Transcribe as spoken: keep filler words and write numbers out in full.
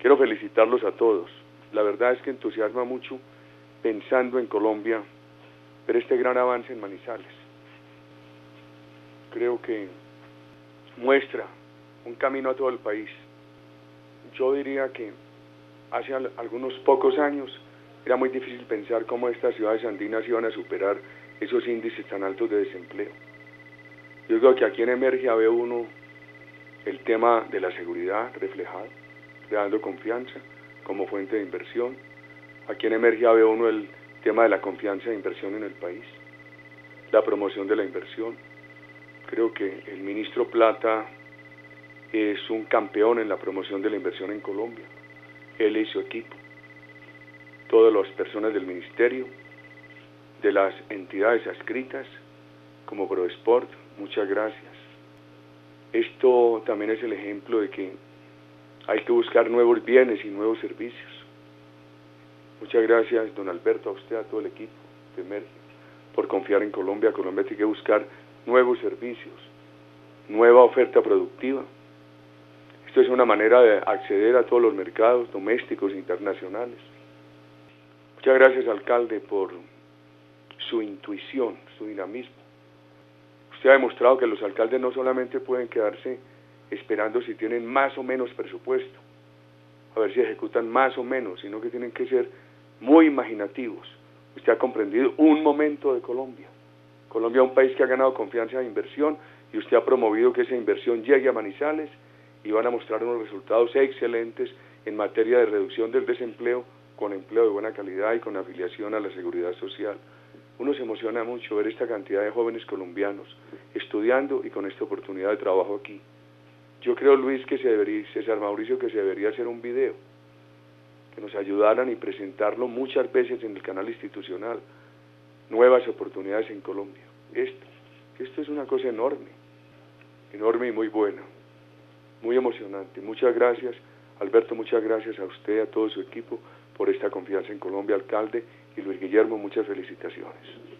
Quiero felicitarlos a todos. La verdad es que entusiasma mucho pensando en Colombia, ver este gran avance en Manizales. Creo que muestra un camino a todo el país. Yo diría que hace algunos pocos años era muy difícil pensar cómo estas ciudades andinas iban a superar esos índices tan altos de desempleo. Yo creo que aquí en Emergia ve uno el tema de la seguridad reflejado, creando confianza como fuente de inversión. Aquí en Emergia ve uno el tema de la confianza de inversión en el país, la promoción de la inversión. Creo que el ministro Plata es un campeón en la promoción de la inversión en Colombia, él y su equipo, todas las personas del ministerio, de las entidades adscritas, como Prodesport, muchas gracias. Esto también es el ejemplo de que hay que buscar nuevos bienes y nuevos servicios. Muchas gracias, don Alberto, a usted, a todo el equipo de Emergia, por confiar en Colombia. Colombia tiene que buscar nuevos servicios, nueva oferta productiva. Esto es una manera de acceder a todos los mercados domésticos e internacionales. Muchas gracias, alcalde, por su intuición, su dinamismo. Usted ha demostrado que los alcaldes no solamente pueden quedarse esperando si tienen más o menos presupuesto, a ver si ejecutan más o menos, sino que tienen que ser muy imaginativos. Usted ha comprendido un momento de Colombia. Colombia es un país que ha ganado confianza de inversión y usted ha promovido que esa inversión llegue a Manizales y van a mostrar unos resultados excelentes en materia de reducción del desempleo, con empleo de buena calidad y con afiliación a la seguridad social. Uno se emociona mucho ver esta cantidad de jóvenes colombianos estudiando y con esta oportunidad de trabajo aquí. Yo creo, Luis, que se debería, César Mauricio, que se debería hacer un video, que nos ayudaran y presentarlo muchas veces en el canal institucional, nuevas oportunidades en Colombia. Esto, esto es una cosa enorme, enorme y muy buena, muy emocionante. Muchas gracias, Alberto, muchas gracias a usted, a todo su equipo, por esta confianza en Colombia, alcalde, y Luis Guillermo, muchas felicitaciones.